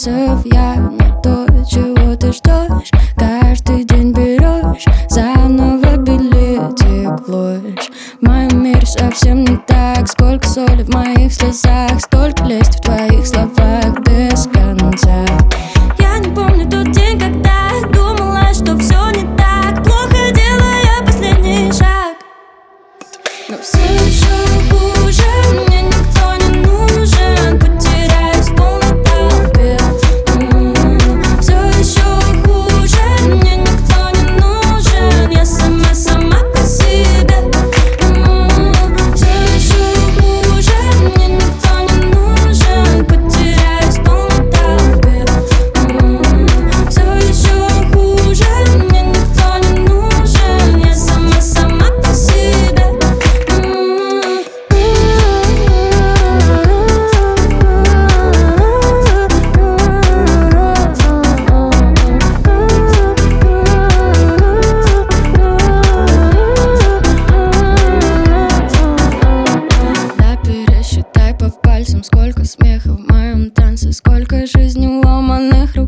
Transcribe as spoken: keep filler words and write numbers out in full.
шансов, я не то, чего ты ждешь. Каждый день берешь заново билетик в ложь. В моем мире совсем не так. Сколько соли в моих слезах, столько лести в твоих словах без конца. Я не помню тот день, когда думала, что все не так плохо, делая последний шаг. Но все еще хуже, мне никто не нужен, потеряюсь в полной толпе. М-м-м. Все еще хуже, мне никто не нужен, я сама, сама по себе. М-м-м. Все еще хуже, мне никто не нужен, потеряюсь в полной толпе. М-м-м. Все еще хуже, мне никто не нужен, я сама, сама по себе. Да, пересчитай по пальцам, сколько смеха в моем танце, сколько жизней ломаных